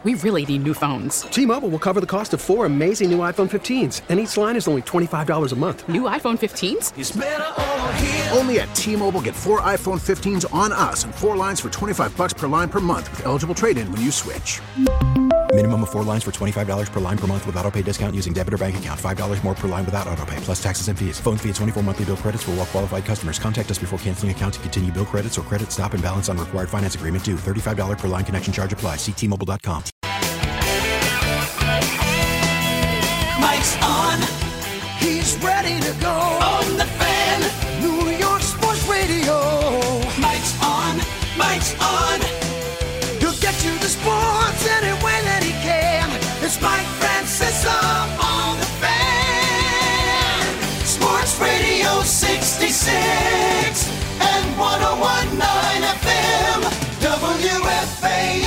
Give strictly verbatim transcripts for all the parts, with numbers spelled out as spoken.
We really need new phones. T-Mobile will cover the cost of four amazing new iPhone fifteens, and each line is only twenty-five dollars a month. New iPhone fifteens? It's better over here. Only at T-Mobile, get four iPhone fifteens on us and four lines for twenty-five dollars per line per month with eligible trade-in when you switch. Minimum of four lines for twenty-five dollars per line per month with autopay discount using debit or bank account. five dollars more per line without autopay, plus taxes and fees. Phone fee at twenty-four monthly bill credits for well qualified customers. Contact us before canceling account to continue bill credits or credit stop and balance on required finance agreement due. thirty-five dollars per line connection charge applies. See T Mobile dot com. Mike's on. He's ready to go. On the Fan. New York Sports Radio. Mike's on. Mike's on. He'll get you the sports any way that he can. It's Mike Francesa on the Fan. Sports Radio sixty-six and one oh one point nine F M. W F A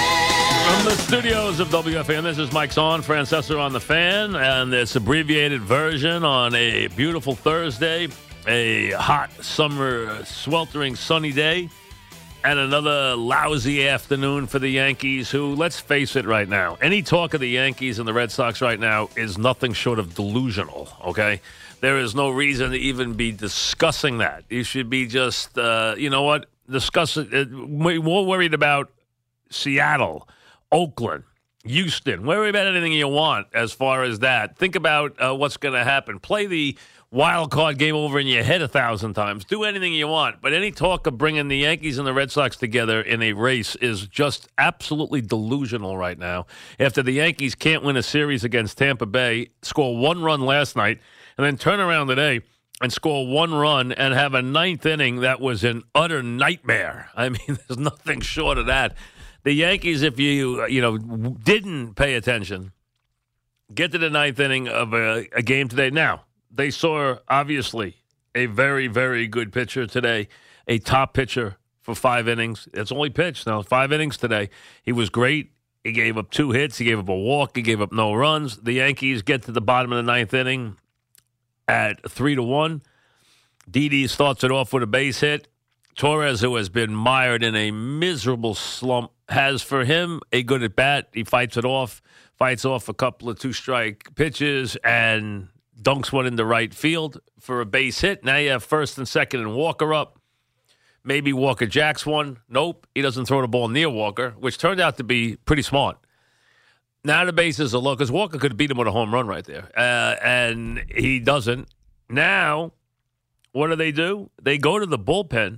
N. From the studios of W F A N, this is Mike's on, Francesa on the Fan, and this abbreviated version on a beautiful Thursday, a hot summer, sweltering sunny day, and another lousy afternoon for the Yankees, who, let's face it right now, any talk of the Yankees and the Red Sox right now is nothing short of delusional, okay? There is no reason to even be discussing that. You should be just, uh, you know what, discussing, uh, more worried about Seattle, Oakland, Houston. Worry about anything you want as far as that. Think about uh, what's going to happen. Play the wild card game over in your head a thousand times. Do anything you want. But any talk of bringing the Yankees and the Red Sox together in a race is just absolutely delusional right now. After the Yankees can't win a series against Tampa Bay, score one run last night, and then turn around today and score one run and have a ninth inning that was an utter nightmare. I mean, there's nothing short of that. The Yankees, if you you know didn't pay attention, get to the ninth inning of a, a game today. Now, they saw, obviously, a very, very good pitcher today, a top pitcher for five innings. It's only pitched now, five innings today. He was great. He gave up two hits. He gave up a walk. He gave up no runs. The Yankees get to the bottom of the ninth inning at three to one. Didi starts it off with a base hit. Torres, who has been mired in a miserable slump, has for him a good at bat. He fights it off, fights off a couple of two-strike pitches, and dunks one into right field for a base hit. Now you have first and second and Walker up. Maybe Walker jacks one. Nope, he doesn't throw the ball near Walker, which turned out to be pretty smart. Now the bases are low, because Walker could have beat him with a home run right there, uh, and he doesn't. Now, what do they do? They go to the bullpen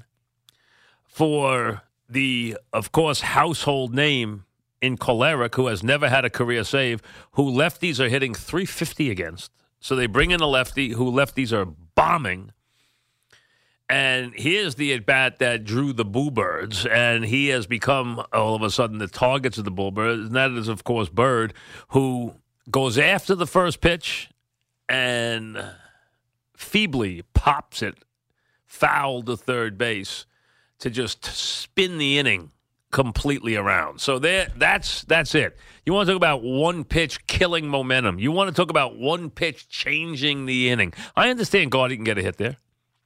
for the, of course, household name in Kolarek, who has never had a career save, who lefties are hitting three fifty against. So they bring in a lefty who lefties are bombing. And here's the at-bat that drew the Boo Birds, and he has become, all of a sudden, the targets of the Boo Birds. And that is, of course, Bird, who goes after the first pitch and feebly pops it foul to third base to just spin the inning completely around. So there, that's that's it. You want to talk about one pitch killing momentum. You want to talk about one pitch changing the inning. I understand Gardy can get a hit there.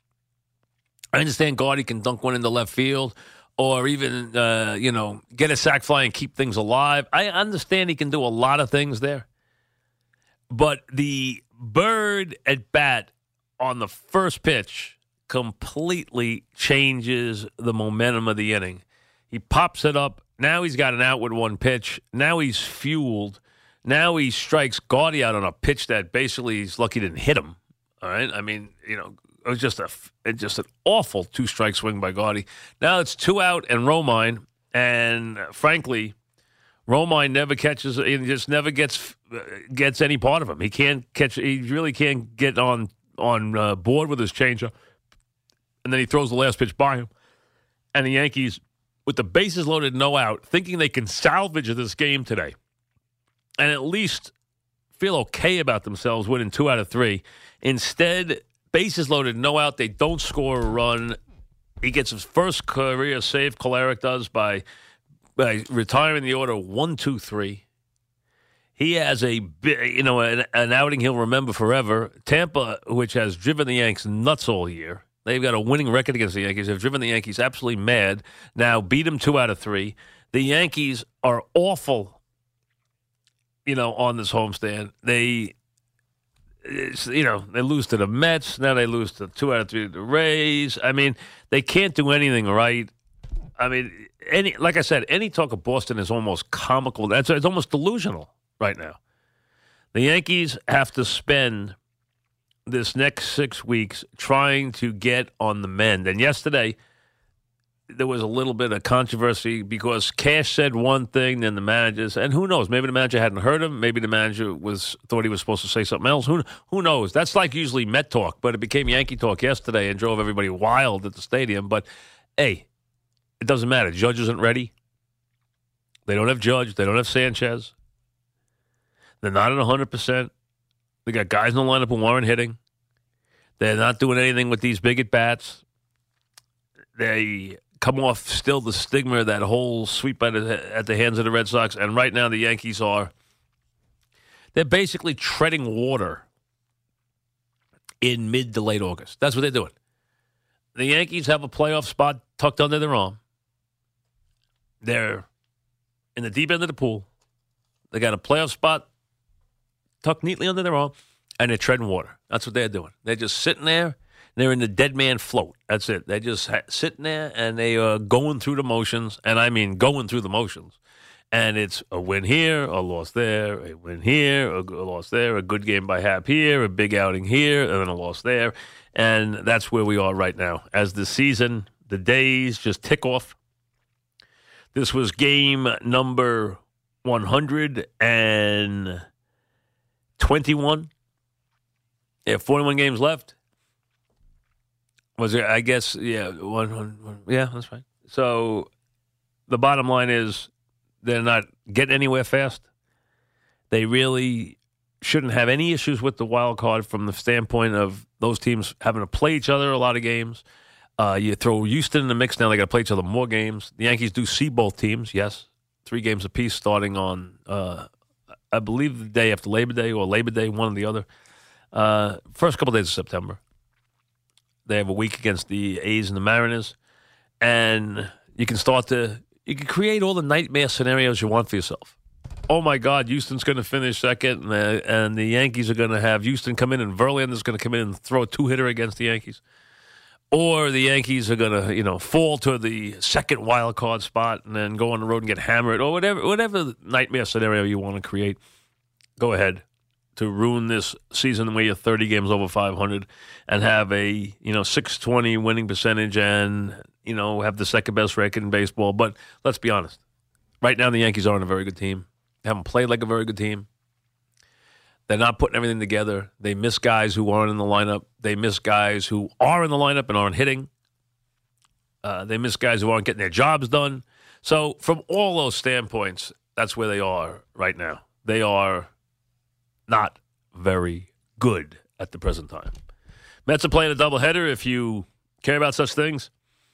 I understand Gardy can dunk one into left field or even, uh, you know, get a sac fly and keep things alive. I understand he can do a lot of things there. But the Bird at bat on the first pitch completely changes the momentum of the inning. He pops it up. Now he's got an out with one pitch. Now he's fueled. Now he strikes Gardy out on a pitch that basically he's lucky didn't hit him. All right? I mean, you know, it was just a it just an awful two-strike swing by Gardy. Now it's two out and Romine, and frankly, Romine never catches, he just never gets gets any part of him. He can't catch, he really can't get on, on uh, board with his changeup. And then he throws the last pitch by him. And the Yankees, with the bases loaded, no out, thinking they can salvage this game today and at least feel okay about themselves winning two out of three. Instead, bases loaded, no out, they don't score a run. He gets his first career save, Kolarek does, by, by retiring the order one, two, three. He has a, you know, an, an outing he'll remember forever. Tampa, which has driven the Yanks nuts all year. They've got a winning record against the Yankees. They've driven the Yankees absolutely mad. Now beat them two out of three. The Yankees are awful you know, on this homestand. They, it's, you know, they lose to the Mets. Now they lose to two out of three to the Rays. I mean, they can't do anything right. I mean, any like I said, any talk of Boston is almost comical. That's it's almost delusional right now. The Yankees have to spend this next six weeks trying to get on the mend. And yesterday, there was a little bit of controversy because Cash said one thing, then the managers, and who knows? Maybe the manager hadn't heard him. Maybe the manager was thought he was supposed to say something else. Who who knows? That's like usually Met talk, but it became Yankee talk yesterday and drove everybody wild at the stadium. But hey, it doesn't matter. Judge isn't ready. They don't have Judge. They don't have Sanchez. They're not at one hundred percent. They got guys in the lineup who aren't hitting. They're not doing anything with these big at-bats. They come off still the stigma of that whole sweep at the, at the hands of the Red Sox. And right now the Yankees are, they're basically treading water in mid to late August. That's what they're doing. The Yankees have a playoff spot tucked under their arm. They're in the deep end of the pool. They got a playoff spot tucked neatly under their arm, and they're treading water. That's what they're doing. They're just sitting there. They're in the dead man float. That's it. They're just ha- sitting there, and they are going through the motions, and I mean going through the motions. And it's a win here, a loss there, a win here, a, a loss there, a good game by Hap here, a big outing here, and then a loss there. And that's where we are right now. As the season, the days just tick off. This was game number one hundred twenty-one. They have forty-one games left. Was there, I guess, yeah, one, one, one, yeah, that's right. So the bottom line is they're not getting anywhere fast. They really shouldn't have any issues with the wild card from the standpoint of those teams having to play each other a lot of games. Uh, you throw Houston in the mix now, they got to play each other more games. The Yankees do see both teams, yes. Three games apiece starting on, uh, I believe, the day after Labor Day or Labor Day, one or the other. Uh, first couple days of September. They have a week against the A's and the Mariners. And you can start to, you can create all the nightmare scenarios you want for yourself. Oh, my God, Houston's going to finish second, and the, and the Yankees are going to have Houston come in, and Verlander's going to come in and throw a two-hitter against the Yankees. Or the Yankees are going to, you know, fall to the second wild card spot and then go on the road and get hammered, or whatever, whatever nightmare scenario you want to create. Go ahead to ruin this season where you're thirty games over five hundred and have a, you know, six twenty winning percentage and, you know, have the second best record in baseball. But let's be honest. Right now, the Yankees aren't a very good team. They haven't played like a very good team. They're not putting everything together. They miss guys who aren't in the lineup. They miss guys who are in the lineup and aren't hitting. Uh, they miss guys who aren't getting their jobs done. So from all those standpoints, that's where they are right now. They are not very good at the present time. Mets are playing a doubleheader if you care about such things.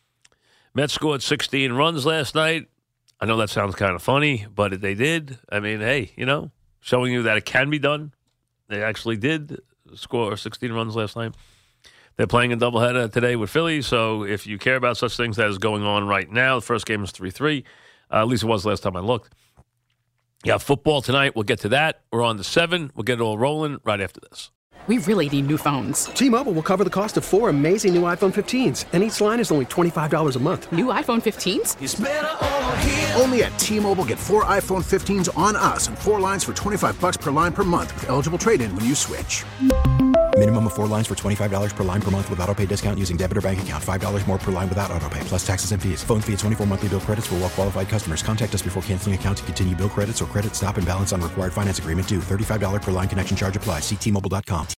Mets scored sixteen runs last night. I know that sounds kind of funny, but they did. I mean, hey, you know, showing you that it can be done. They actually did score sixteen runs last night. They're playing a doubleheader today with Philly, so if you care about such things, that is going on right now. The first game is three three. Uh, at least it was last time I looked. Yeah, football tonight. We'll get to that. We're on to seven. We'll get it all rolling right after this. We really need new phones. T-Mobile will cover the cost of four amazing new iPhone fifteens, and each line is only twenty-five dollars a month. New iPhone fifteens? It's better over here. Only at T-Mobile, get four iPhone fifteens on us and four lines for twenty-five bucks per line per month with eligible trade-in when you switch. Minimum of four lines for twenty-five dollars per line per month with autopay discount using debit or bank account. five dollars more per line without autopay, plus taxes and fees. Phone fee at twenty-four monthly bill credits for well-qualified customers. Contact us before canceling account to continue bill credits or credit stop and balance on required finance agreement due. thirty-five dollars per line connection charge applies. See T Mobile dot com.